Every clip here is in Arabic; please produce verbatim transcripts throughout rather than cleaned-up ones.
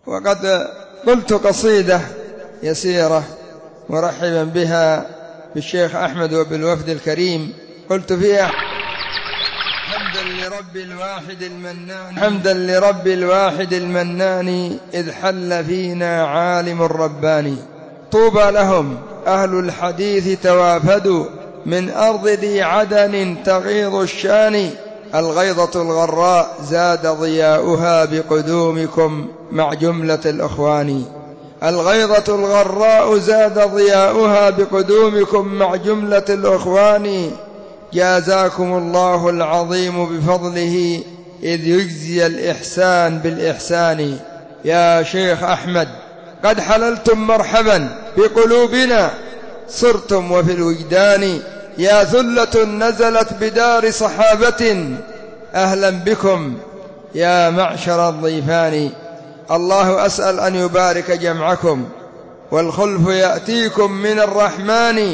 وقد قلت قصيدة يسيرة مرحبا بها بالشيخ أحمد وبالوفد الكريم، قلت فيها: حمدا لرب الواحد المنان، حمدا لرب الواحد المنان، إذ حل فينا عالم رباني. طوبى لهم أهل الحديث توافدوا من أرض ذي عدن تغيض الشان، الغيضة الغراء زاد ضياؤها بقدومكم مع جملة الإخوان. الغيضة الغراء زاد ضياؤها بقدومكم مع جملة الإخوان، جازاكم الله العظيم بفضله إذ يجزي الإحسان بالإحسان. يا شيخ أحمد قد حللتم مرحبا بقلوبنا، صرتم وفي الوجدان، يا ثلة نزلت بدار صحابة، أهلا بكم يا معشر الضيفان. الله أسأل أن يبارك جمعكم، والخلف يأتيكم من الرحمن.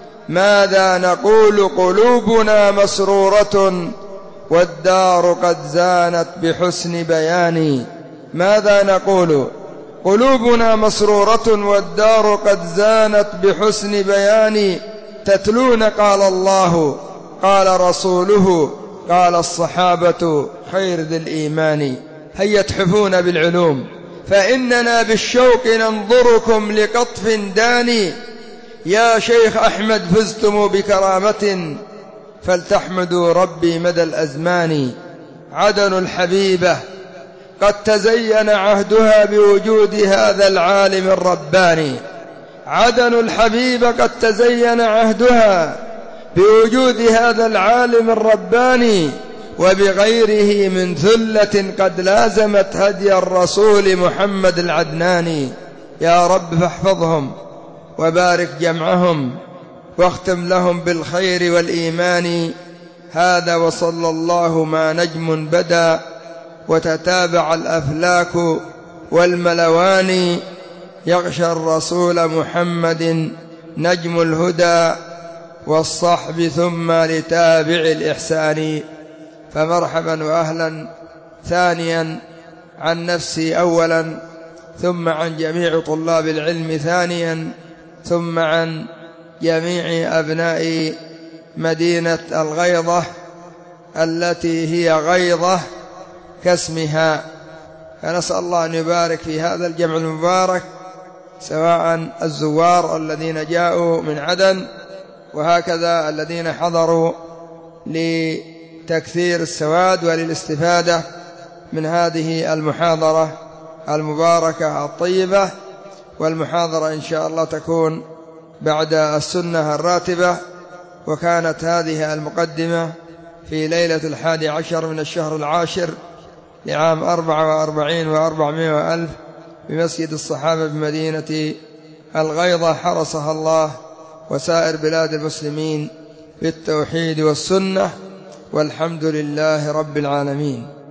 ماذا نقول قلوبنا مسرورة، والدار قد زانت بحسن بيان. ماذا نقول قلوبنا مسرورة، والدار قد زانت بحسن بيان. تتلون قال الله قال رسوله قال الصحابة خير ذي الإيمان. هيا تحفون بالعلوم فإننا بالشوق ننظركم لقطف داني. يا شيخ أحمد فزتم بكرامة، فلتحمدوا ربي مدى الأزمان. عدن الحبيبة قد تزين عهدها بوجود هذا العالم الرباني. عدن الحبيبة قد تزين عهدها بوجود هذا العالم الرباني، وبغيره من ثلة قد لازمت هدي الرسول محمد العدناني. يا رب فاحفظهم وبارك جمعهم، واختم لهم بالخير والإيمان. هذا وصلى الله ما نجم بدا، وتتابع الأفلاك والملوان، يغشى الرسول محمد نجم الهدى، والصحب ثم لتابع الإحسان. فمرحبا وأهلا ثانيا عن نفسي أولا، ثم عن جميع طلاب العلم ثانيا، ثم عن جميع أبناء مدينة الغيضة التي هي غيضة كاسمها. فنسأل الله أن يبارك في هذا الجمع المبارك، سواء الزوار الذين جاءوا من عدن، وهكذا الذين حضروا لتكثير السواد وللاستفادة من هذه المحاضرة المباركة الطيبة. والمحاضرة إن شاء الله تكون بعد السنة الراتبة، وكانت هذه المقدمة في ليلة الحادي عشر من الشهر العاشر لعام أربعة وأربعين وأربعمائة وألف بمسجد الصحابة بمدينة الغيضة، حرسها الله وسائر بلاد المسلمين بالتوحيد والسنة، والحمد لله رب العالمين.